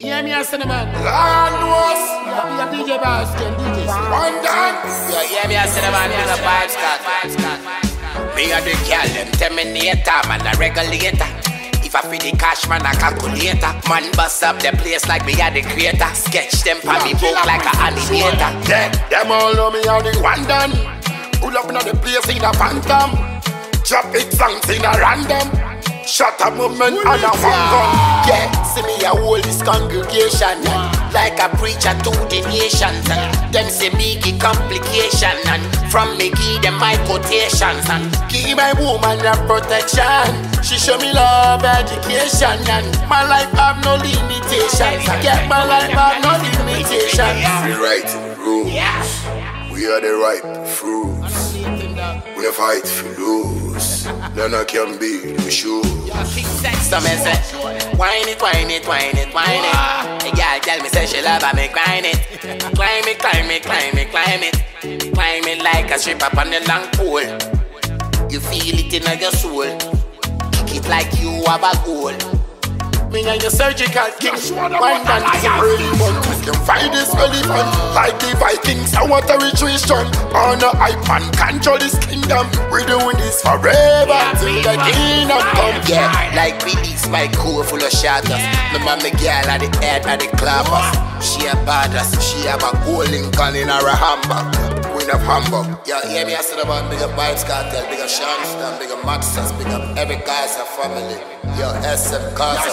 hear me a cinnamon. Land was. Be a DJ boss, DJ. One done. You hear me a cinnamon, me a vibes cut. Me a the girl, them terminator, man a regulator. If I feed the cash, man a calculator. Man bust up the place like me a the creator. Sketch them for me book like a animator. Yeah, them all know me a the one done. Pull up in the place in a phantom. Drop it songs in a random. Shut a moment and a one gun. Yeah, see me a hold this congregation like a preacher to the nations. Them say me give complication, and from me give them my quotations. And give my woman a protection. She show me love, education, and my life have no limitations. I get my life have no limitations. We write rules. We are the ripe fruits. We fight for lose. None of can be the shoes. Some men say, whine it, whine it, whine it, whine it. The girl tell me say she love I make grind it. Climb it, climb it, climb it, climb it. Climb it like a strip up on the long pole. You feel it in your soul. Kick it like you have a goal. Me and your surgical king. One man is a early one. We can find this elephant. Like the Vikings, I want a retreation. On a hype and control this kingdom. We're doing this forever till the kingdom come. Yeah, like release my crew full of shadows. My mama girl at the head of the clappers. She a badass, she have a golden gun in her handbag. Queen of Hamburg. Yo, hear me I said about big up Vibes Cartel, big up Shamstan, big up Maxas, big up every guy's a family. Yo, SM Casa.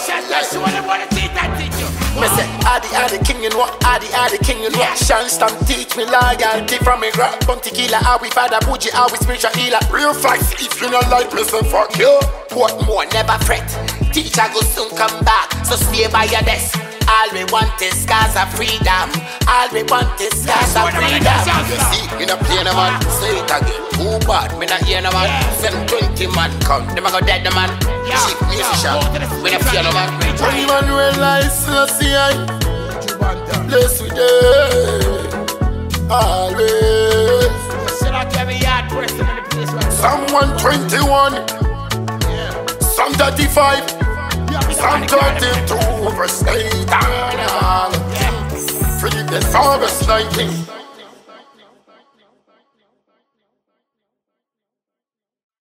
Me say, Adi king in what? Adi king in what? Shamstan teach me loyalty from me grand bounty killer. How we father Buji, how we spiritual healer. Real facts, if you not like me, say fuck you. Portmore, never fret. Teacher go soon come back, so stay by your desk. All we want is scars of freedom. All we want is scars of freedom. You see, me not play no man. Say it again. Who bad? Me not hear no man. 720 man come. Them a go dead the man. Chief musician. We not fear no man. When Emmanuel I see I bless with them. Always. Psalm 121. Psalm 35. Psalm 32 verse 8 and all. Philippians 4 verse 19.